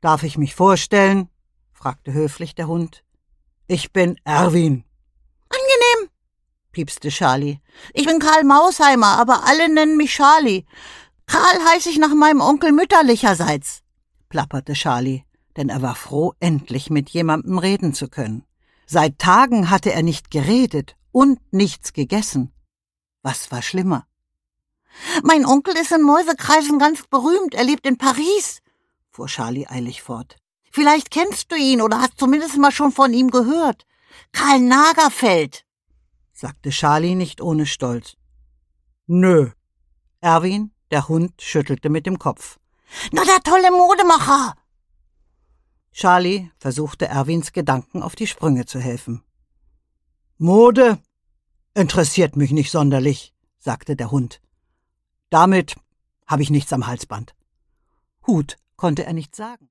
Darf ich mich vorstellen?« fragte höflich der Hund. »Ich bin Erwin.« »Angenehm«, piepste Charlie. »Ich bin Karl Mausheimer, aber alle nennen mich Charlie. Karl heiße ich nach meinem Onkel mütterlicherseits«, plapperte Charlie, denn er war froh, endlich mit jemandem reden zu können. Seit Tagen hatte er nicht geredet und nichts gegessen. Was war schlimmer? »Mein Onkel ist in Mäusekreisen ganz berühmt, er lebt in Paris«, fuhr Charlie eilig fort. »Vielleicht kennst du ihn oder hast zumindest mal schon von ihm gehört. Karl Nagerfeld«, sagte Charlie nicht ohne Stolz. »Nö.« Erwin, der Hund, schüttelte mit dem Kopf. »Na, der tolle Modemacher!« Charlie versuchte Erwins Gedanken auf die Sprünge zu helfen. »Mode interessiert mich nicht sonderlich«, sagte der Hund. »Damit habe ich nichts am Halsband.« Hut konnte er nicht sagen.